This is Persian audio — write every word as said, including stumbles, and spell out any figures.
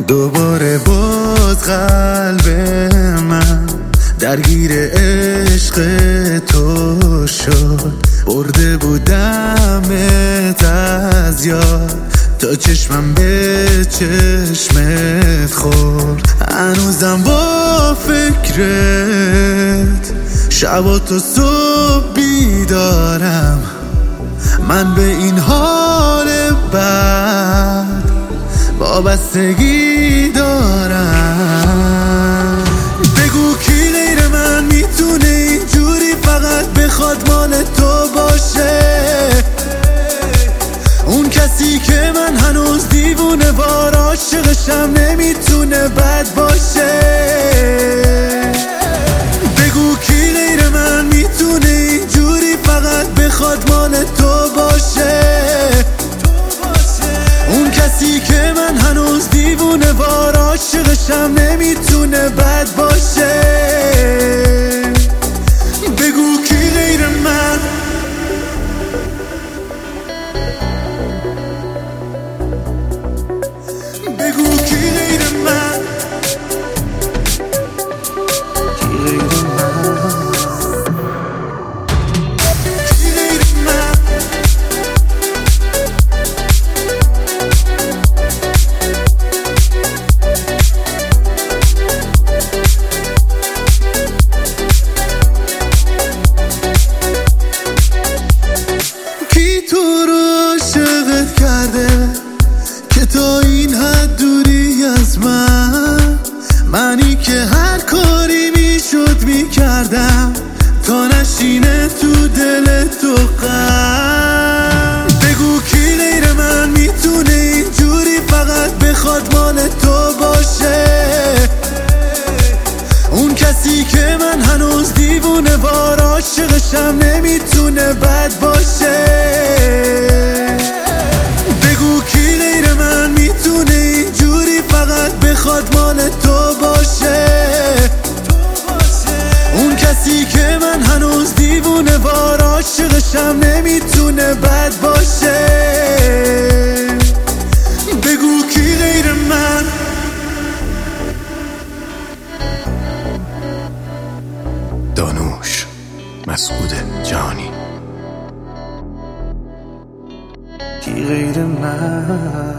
دوباره باز قلب من درگیر عشق تو شد، برده بودمت از یاد تا چشمم به چشمت خورد. هنوزم با فکرت شب و تا صبح بیدارم، من به این حال بد وابستگی دارم. بگو کی غیر من میتونه اینجوری فقط بخواد مال تو باشه، اون کسی که من هنوز دیوونه وار عاشقشم نمیتونه بد باشه. بگو کی غیر من میتونه اینجوری فقط بخواد مال تو باشه، اون کسی که من هنوز دیوونه وار عاشقشم نمیتونه بد باشه. بگو کی غیر من، بگو کی غیر من، کی غیر من، کی تو رو عاشقت کرده که تا این حد دوری از من؟ منی که هر کاری میشد میکردم تا نشینه تو دل تو غم. بگو کی غیر من میتونه اینجوری فقط بخواد مال تو باشه، اون کسی که من هنوز دیوونه وار عاشقشم نمیتونه بد باشه. بگو کی غیر من میتونه اینجوری فقط بخواد مال تو باشه، اون کسی که من هنوز دیوونه وار عاشقشم نمیتونه بد باشه. بگو کی غیر من، دانوش مسعود جهانی. کی غیر من.